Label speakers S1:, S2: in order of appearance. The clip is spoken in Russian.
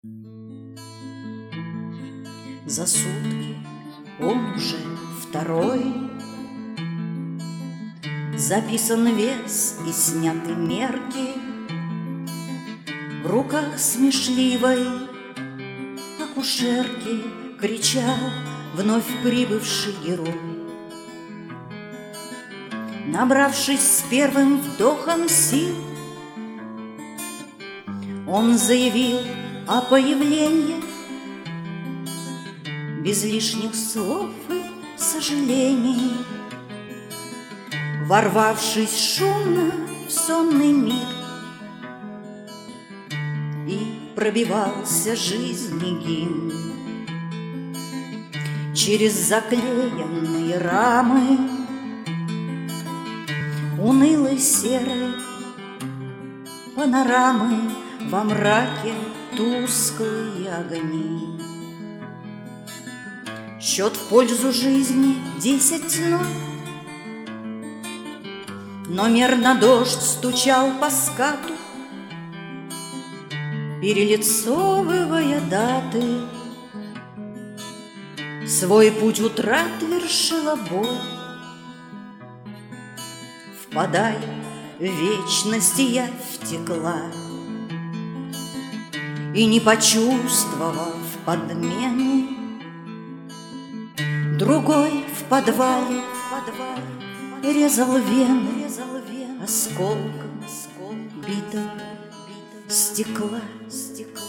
S1: За сутки он уже второй, записан вес и сняты мерки, в руках смешливой акушерки кричал вновь прибывший герой. Набравшись с первым вдохом сил, он заявил о появлении без лишних слов и сожалений. Ворвавшись шумно в сонный мир, и пробивался жизни гимн через заклеенные рамы унылой серой панорамы, во мраке тусклые огни. Счет в пользу жизни 10-0, но мерно дождь стучал по скату, перелицовывая даты. Свой путь утрат вершила боль, впадая в вечность, я втекла, и не почувствовав подмены, другой в подвале резал вены осколком битого стекла.